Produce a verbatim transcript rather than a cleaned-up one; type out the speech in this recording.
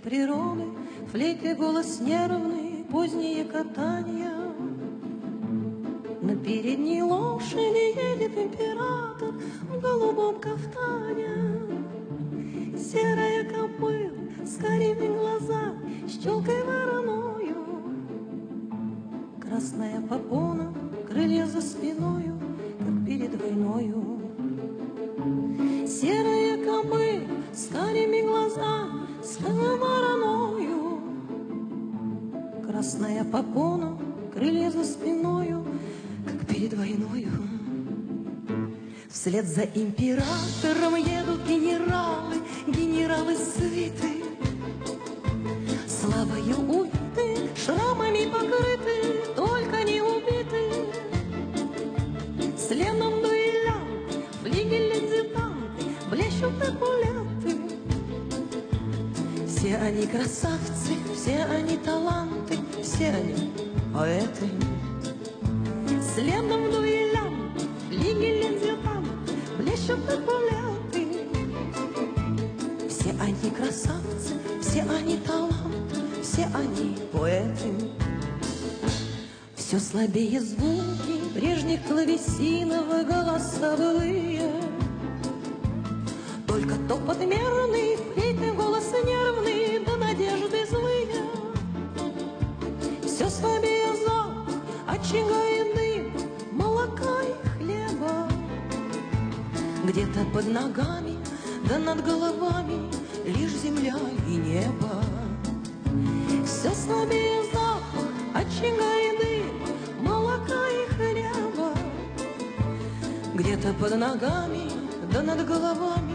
природы, флейты голос нервный, поздние катания. На передней лошади едет император в голубом кафтане. Серая кобыла с карими глазами, с челкой вороною. Красная попона, крылья за спиною, как перед войною. Серая кобыла с карими глазами, с вороною. Красная попона, крылья за спиною, как перед войною. Вслед за императором едут генералы, генералы свиты, славою увиты, шрамами покрыты, только не убиты. Следом дуэлянт, флигель-лейтенанты, блещут эполеты. Все они красавцы, все они таланты, все они поэты. Следом дуэлянт, флигель-лейтенанты, блещут эполеты. Все они красавцы, все они таланты, все они поэты. Все слабее звуки прежних клавесинов голосовые. Только топот мерный, флейтный голос нервный, да надежды злые. Все слабее запах очага и дым, молока и хлеба. Где-то под ногами, да над головами лишь земля и небо. Все слабее запах очага и дым, молока и хлеба. Где-то под ногами, да над головами